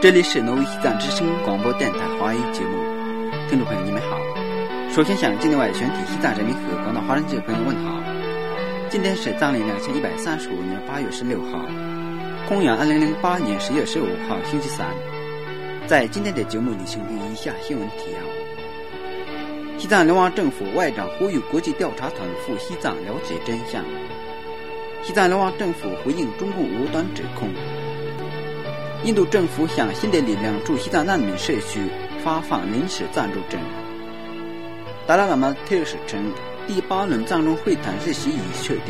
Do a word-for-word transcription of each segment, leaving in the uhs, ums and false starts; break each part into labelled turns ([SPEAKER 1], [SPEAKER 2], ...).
[SPEAKER 1] 这里是挪威西藏之声广播电台华语节目，听众朋友你们好。首先向境内外全体西藏人民和广大华人界朋友问好。今天是藏历两千一百三十五年八月十六号，公元二零零八年十月十五号星期三。在今天的节目里，请听以下新闻提要：西藏流亡政府外长呼吁国际调查团赴西藏了解真相；西藏流亡政府回应中共无端指控；印度政府向新的力量驻西藏难民社区发放临时暂住证；达赖喇嘛特使称第八轮藏中会谈日期已确定。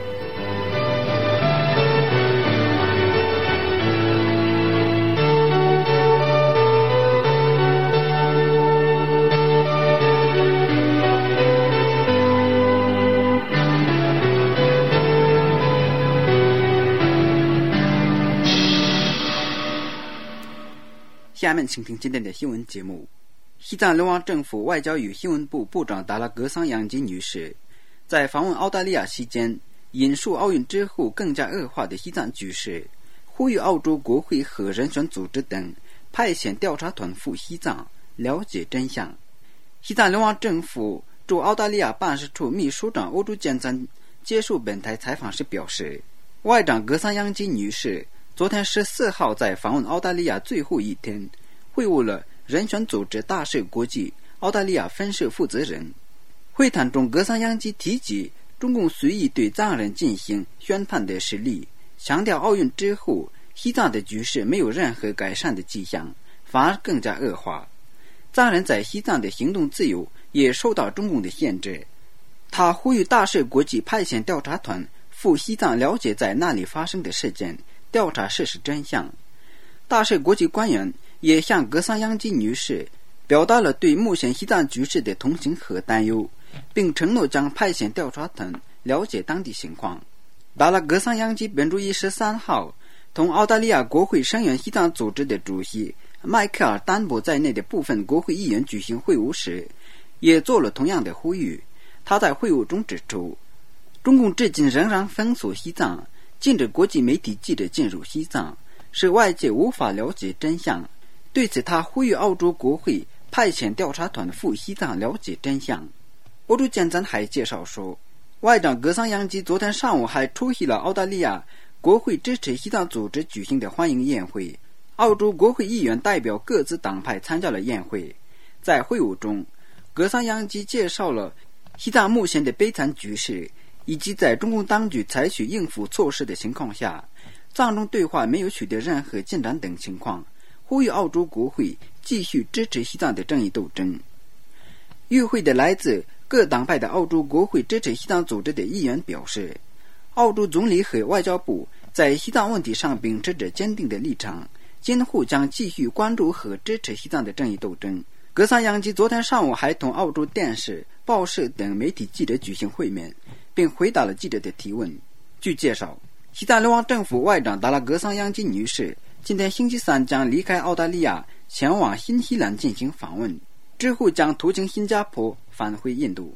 [SPEAKER 1] 下面请听今天的新闻节目。西藏流亡政府外交与新闻部部长达拉格桑扬吉女士在访问澳大利亚期间，引述奥运之后更加恶化的西藏局势，呼吁澳洲国会和人权组织等派遣调查团赴西藏了解真相。西藏流亡政府驻澳大利亚办事处秘书长欧洲健赞接受本台采访时表示，外长格桑扬吉女士昨天十四号在访问澳大利亚最后一天，会晤了人权组织大社国际澳大利亚分社负责人。会谈中，格桑扬吉提及中共随意对藏人进行宣判的实例，强调奥运之后西藏的局势没有任何改善的迹象，反而更加恶化。藏人在西藏的行动自由也受到中共的限制。他呼吁大社国际派遣调查团赴西藏了解在那里发生的事件，调查事实真相。大社国际官员也向格桑扬吉女士表达了对目前西藏局势的同情和担忧，并承诺将派遣调查团了解当地情况。达拉格桑扬吉本周一十三号同澳大利亚国会声援西藏组织的主席迈克尔·丹博在内的部分国会议员举行会晤时，也做了同样的呼吁。他在会晤中指出，中共至今仍然封锁西藏，禁止国际媒体记者进入西藏，使外界无法了解真相。对此，他呼吁澳洲国会派遣调查团赴西藏了解真相。欧洲健赞还介绍说，外长格桑扬吉昨天上午还出席了澳大利亚国会支持西藏组织举行的欢迎宴会，澳洲国会议员代表各自党派参加了宴会。在会晤中，格桑扬吉介绍了西藏目前的悲惨局势，以及在中共当局采取应付措施的情况下，藏中对话没有取得任何进展等情况，呼吁澳洲国会继续支持西藏的正义斗争。与会的来自各党派的澳洲国会支持西藏组织的议员表示，澳洲总理和外交部在西藏问题上秉持着坚定的立场，今后将继续关注和支持西藏的正义斗争。格桑扬吉昨天上午还同澳洲电视、报社等媒体记者举行会面，并回答了记者的提问。据介绍，西藏流亡政府外长达拉格桑扬吉女士今天星期三将离开澳大利亚，前往新西兰进行访问，之后将途经新加坡返回印度。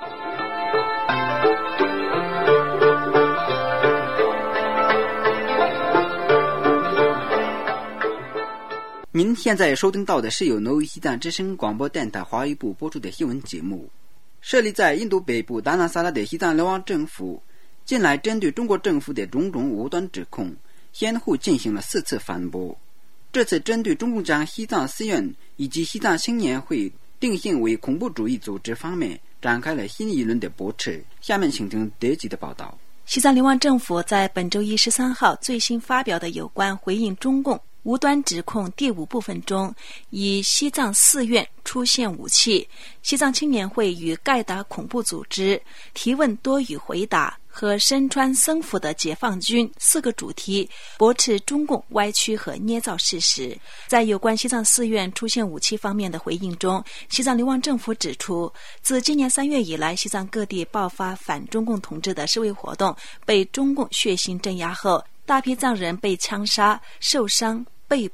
[SPEAKER 1] 您现在收听到的是由挪威西藏之声广播电台华语部播出的新闻节目。设立在印度北部达纳萨拉的西藏流亡政府近来针对中国政府的种种无端指控，先后进行了四次反驳。这次针对中共将西藏寺院以及西藏青年会定性为恐怖主义组织方面展开了新一轮的驳斥。下面请听德吉的报道。
[SPEAKER 2] 西藏流亡政府在本周一十三号最新发表的有关回应中共无端指控第五部分中，以西藏寺院出现武器、西藏青年会与盖达恐怖组织、提问多与回答和身穿僧服的解放军四个主题，驳斥中共歪曲和捏造事实。在有关西藏寺院出现武器方面的回应中，西藏流亡政府指出，自今年三月以来，西藏各地爆发反中共统治的示威活动被中共血腥镇压后，大批藏人被枪杀、受伤、被捕、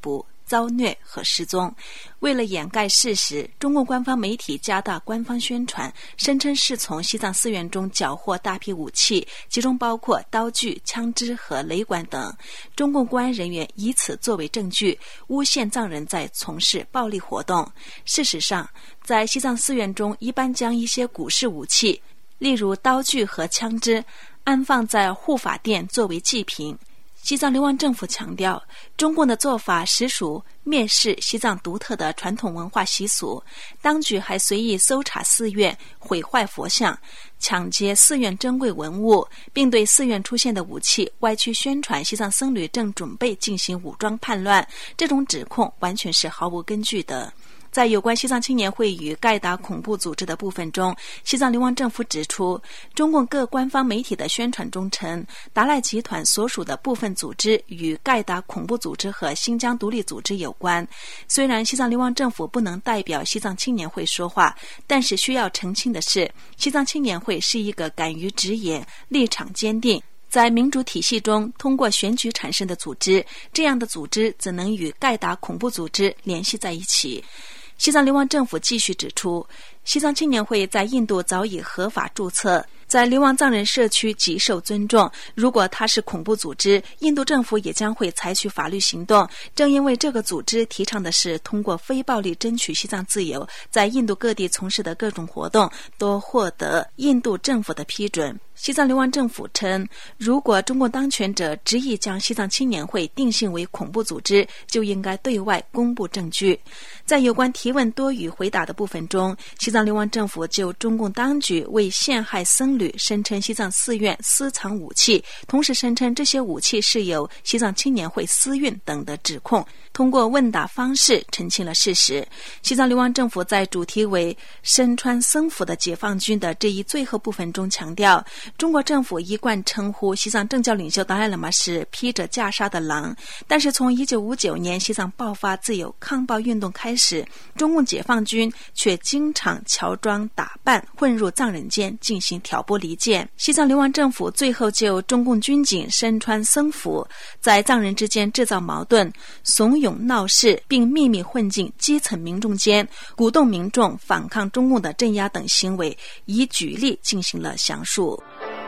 [SPEAKER 2] 遭虐和失踪。为了掩盖事实，中共官方媒体加大官方宣传，声称是从西藏寺院中缴获大批武器，其中包括刀具、枪支和雷管等。中共公安人员以此作为证据，诬陷藏人在从事暴力活动。事实上，在西藏寺院中一般将一些古式武器，例如刀具和枪支，安放在护法殿作为祭品。西藏流亡政府强调，中共的做法实属蔑视西藏独特的传统文化习俗。当局还随意搜查寺院，毁坏佛像，抢劫寺院珍贵文物，并对寺院出现的武器歪曲宣传西藏僧侣正准备进行武装叛乱。这种指控完全是毫无根据的。在有关西藏青年会与盖达恐怖组织的部分中，西藏流亡政府指出，中共各官方媒体的宣传中称，达赖集团所属的部分组织与盖达恐怖组织和新疆独立组织有关。虽然西藏流亡政府不能代表西藏青年会说话，但是需要澄清的是，西藏青年会是一个敢于直言、立场坚定，在民主体系中通过选举产生的组织，这样的组织怎能与盖达恐怖组织联系在一起？西藏流亡政府继续指出，西藏青年会在印度早已合法注册，在流亡藏人社区极受尊重。如果它是恐怖组织，印度政府也将会采取法律行动。正因为这个组织提倡的是通过非暴力争取西藏自由，在印度各地从事的各种活动都获得印度政府的批准。西藏流亡政府称，如果中共当权者执意将西藏青年会定性为恐怖组织，就应该对外公布证据。在有关提问多与回答的部分中，西藏流亡政府就中共当局为陷害僧侣声称西藏寺院私藏武器，同时声称这些武器是由西藏青年会私运等的指控，通过问答方式澄清了事实。西藏流亡政府在主题为身穿僧服的解放军的这一最后部分中强调，中国政府一贯称呼西藏政教领袖达赖喇嘛是披着袈裟的狼，但是从一九五九年西藏爆发自由抗暴运动开始，中共解放军却经常乔装打扮混入藏人间进行挑拨离间。西藏流亡政府最后就中共军警身穿僧服在藏人之间制造矛盾，怂恿闹事，并秘密混进基层民众间，鼓动民众反抗中共的镇压等行为，以举例进行了详述。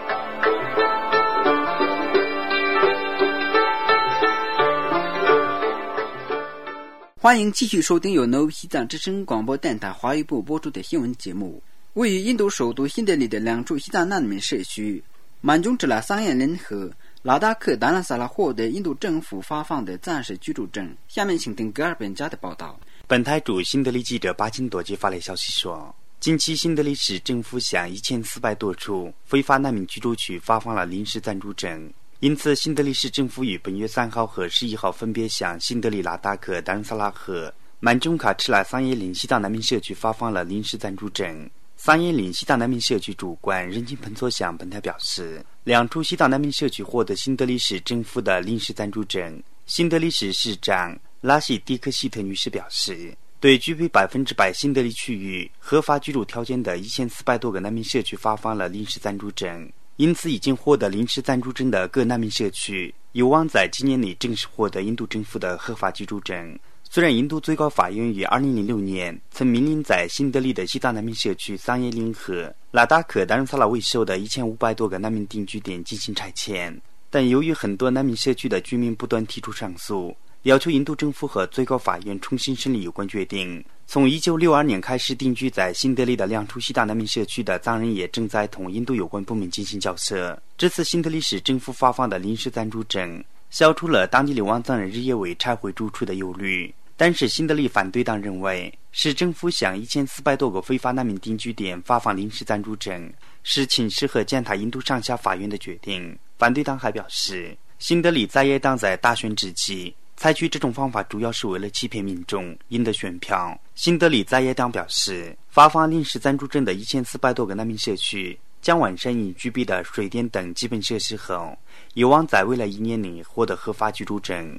[SPEAKER 1] 欢迎继续收听由 No 西藏之声广播电台华语部播出的新闻节目。位于印度首都新德里的两处西藏难民社区满宗支那桑彦林和拉达克达兰萨拉获得印度政府发放的暂时居住证。下面请听格尔本家的报道。
[SPEAKER 3] 本台驻新德里记者巴金多吉发来消息说，近期新德里市政府向一千四百多处非法难民居住区发放了临时暂住证，因此新德里市政府于本月三号和十一号分别向新德里拉达克达兰萨拉和满宗卡赤拉桑耶林西藏难民社区发放了临时暂住证。桑耶林西藏难民社区主管任金彭措向本台表示，两处西藏难民社区获得新德里市政府的临时暂住证。新德里市市长拉希蒂克希特女士表示，对具备百分之百新德里区域合法居住条件的一千四百多个难民社区发放了临时暂住证，因此已经获得临时暂住证的各难民社区有望在今年内正式获得印度政府的合法居住证。虽然印度最高法院于二零零六年曾命令在新德里的西藏难民社区桑耶林和拉达克达兰萨拉为首的一千五百多个难民定居点进行拆迁，但由于很多难民社区的居民不断提出上诉，要求印度政府和最高法院重新审理有关决定。从一九六二年开始定居在新德里的两处西藏难民社区的藏人也正在同印度有关部门进行交涉。这次新德里市政府发放的临时暂住证消除了当地流亡藏人日夜为拆毁住处的忧虑，但是新德里反对党认为，市政府向一千四百多个非法难民定居点发放临时暂住证是轻视和践踏印度上下法院的决定。反对党还表示，新德里在野党在大选之际采取这种方法主要是为了欺骗民众，赢得选票。新德里在野党表示，发放临时暂住证的一千四百多个难民社区将完善已具备的水电等基本设施后，有望在未来一年内获得合法居住证。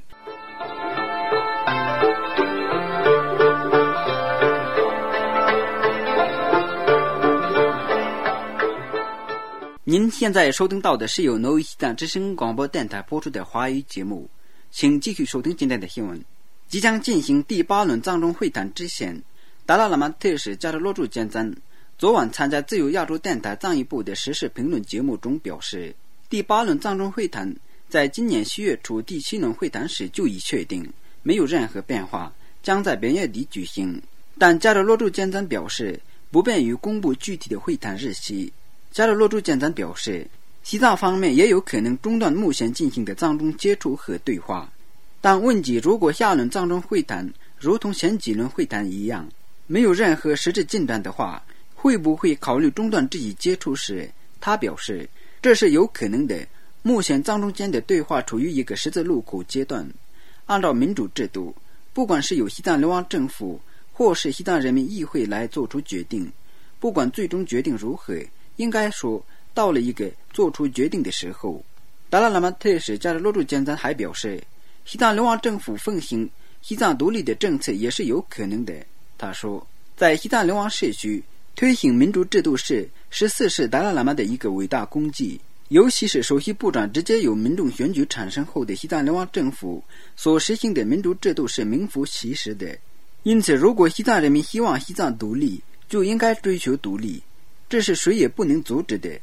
[SPEAKER 1] 您现在收听到的是由挪威西藏之声广播电台播出的华语节目，请继续收听今天的新闻。 即将进行第八轮藏中会谈之前，达赖喇嘛特使加德洛珠坚赞昨晚参加自由亚洲电台藏语部的时事评论节目中表示，第八轮藏中会谈在今年七月初第七轮会谈时就已确定，没有任何变化，将在本月底举行。但加德洛珠坚赞表示不便于公布具体的会谈日期。加德洛珠坚赞表示，西藏方面也有可能中断目前进行的藏中接触和对话。但问及如果下轮藏中会谈如同前几轮会谈一样没有任何实质进展的话，会不会考虑中断这一接触时，他表示这是有可能的。目前藏中间的对话处于一个十字路口阶段，按照民主制度，不管是由西藏流亡政府或是西藏人民议会来做出决定，不管最终决定如何，应该说到了一个做出决定的时候。达赖喇嘛特使加德洛珠坚赞还表示，西藏流亡政府奉行西藏独立的政策也是有可能的。他说，在西藏流亡社区推行民主制度是十四世达赖喇嘛的一个伟大功绩，尤其是首席部长直接由民众选举产生后的西藏流亡政府所实行的民主制度是名副其实的。因此如果西藏人民希望西藏独立，就应该追求独立，这是谁也不能阻止的。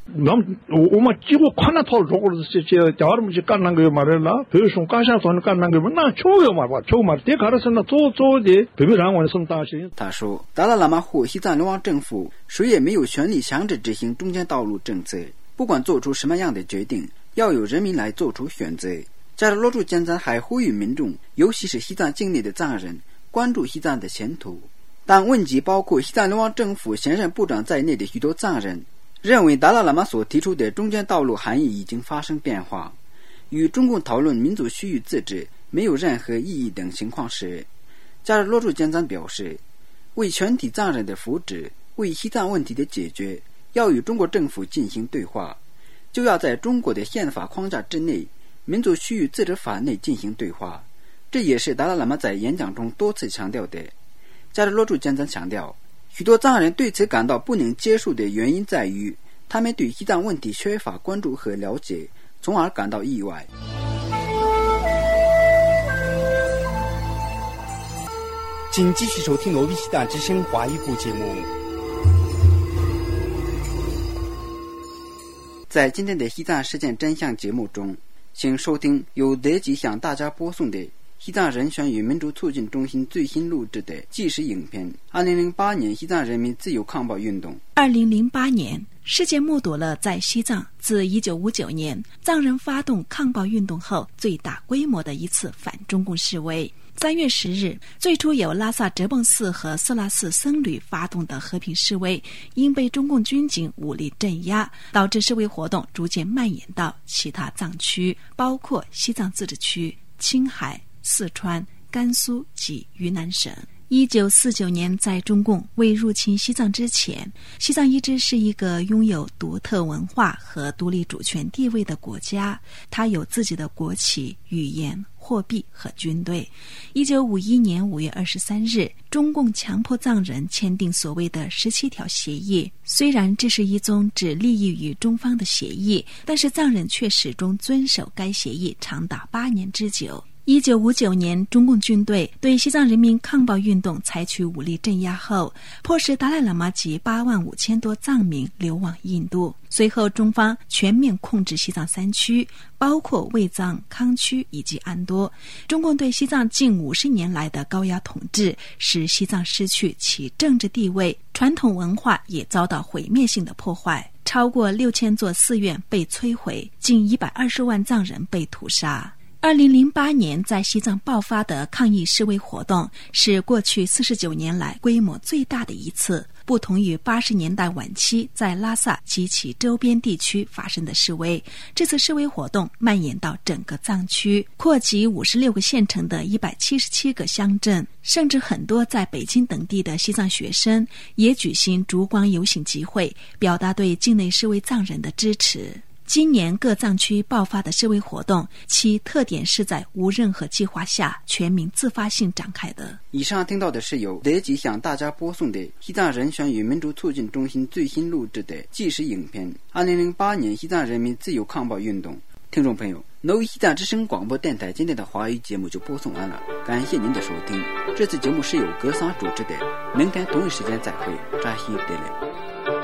[SPEAKER 1] 他说，达赖喇嘛或西藏流亡政府谁也没有权利强制执行中间道路政策，不管做出什么样的决定，要由人民来做出选择。加德洛珠坚赞还呼吁民众，尤其是西藏境内的藏人，关注西藏的前途。但问及包括西藏流亡政府现任部长在内的许多藏人认为达赖喇嘛所提出的中间道路含义已经发生变化，与中共讨论民族区域自治没有任何意义等情况时，加德洛珠坚赞表示，为全体藏人的福祉，为西藏问题的解决，要与中国政府进行对话，就要在中国的宪法框架之内，民族区域自治法内进行对话。这也是达赖喇嘛在演讲中多次强调的。加德洛珠坚赞强调，许多藏人对此感到不能接受的原因在于，他们对西藏问题缺乏关注和了解，从而感到意外。
[SPEAKER 3] 请继续收听罗比西藏之声华语部节目。
[SPEAKER 1] 在今天的西藏事件真相节目中，请收听由德吉向大家播送的西藏人权与民主促进中心最新录制的纪实影片二零零八年西藏人民自由抗暴运动。
[SPEAKER 2] 二零零八年，世界目睹了在西藏自一九五九年藏人发动抗暴运动后最大规模的一次反中共示威。三月十日，最初由拉萨哲蚌寺和色拉寺僧侣发动的和平示威，因被中共军警武力镇压，导致示威活动逐渐蔓延到其他藏区，包括西藏自治区、青海、四川、甘肃及云南省。一九四九年，在中共未入侵西藏之前，西藏一直是一个拥有独特文化和独立主权地位的国家，它有自己的国旗、语言、货币和军队。一九五一年五月二十三日，中共强迫藏人签订所谓的十七条协议。虽然这是一宗只利益于中方的协议，但是藏人却始终遵守该协议长达八年之久。一九五九年，中共军队对西藏人民抗暴运动采取武力镇压后，迫使达赖喇嘛及八万五千多藏民流亡印度。随后，中方全面控制西藏三区，包括卫藏、康区以及安多。中共对西藏近五十年来的高压统治，使西藏失去其政治地位，传统文化也遭到毁灭性的破坏。超过六千座寺院被摧毁，近一百二十万藏人被屠杀。二零零八年在西藏爆发的抗议示威活动是过去四十九年来规模最大的一次，不同于八十年代晚期在拉萨及其周边地区发生的示威，这次示威活动蔓延到整个藏区，扩及五十六个县城的一百七十七个乡镇，甚至很多在北京等地的西藏学生也举行烛光游行集会，表达对境内示威藏人的支持。今年各藏区爆发的示威活动，其特点是在无任何计划下全民自发性展开的。
[SPEAKER 1] 以上听到的是由德吉向大家播送的西藏人权与民主促进中心最新录制的纪实影片二零零八年西藏人民自由抗暴运动。听众朋友， 那西藏之声广播电台今天的华语节目就播送完了，感谢您的收听。这次节目是由格桑主持的，明天同一时间再会，扎西德勒。